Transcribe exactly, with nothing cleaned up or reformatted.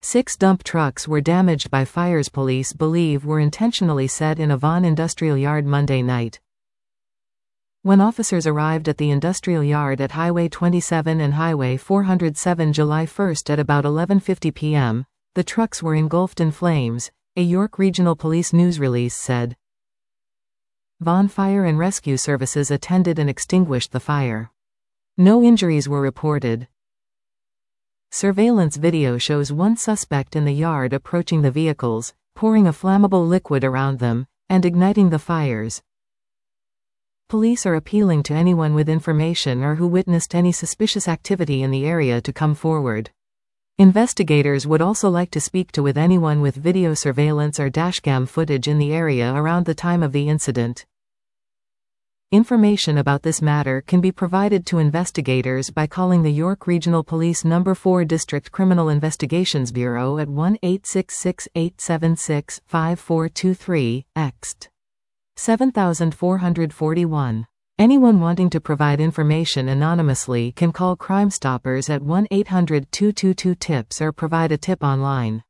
Six dump trucks were damaged by fires police believe were intentionally set in a Vaughan industrial yard Monday night. When officers arrived at the industrial yard at Highway twenty-seven and Highway four oh seven July first at about eleven fifty p m, the trucks were engulfed in flames, a York Regional Police news release said. Vaughan Fire and Rescue Services attended and extinguished the fire. No injuries were reported. Surveillance video shows one suspect in the yard approaching the vehicles, pouring a flammable liquid around them, and igniting the fires. Police are appealing to anyone with information or who witnessed any suspicious activity in the area to come forward. Investigators would also like to speak to with anyone with video surveillance or dashcam footage in the area around the time of the incident. Information about this matter can be provided to investigators by calling the York Regional Police Number four District Criminal Investigations Bureau at one eight six six, eight seven six, five four two three, ext. seven four four one. Anyone wanting to provide information anonymously can call Crime Stoppers at one eight hundred, two two two, TIPS or provide a tip online.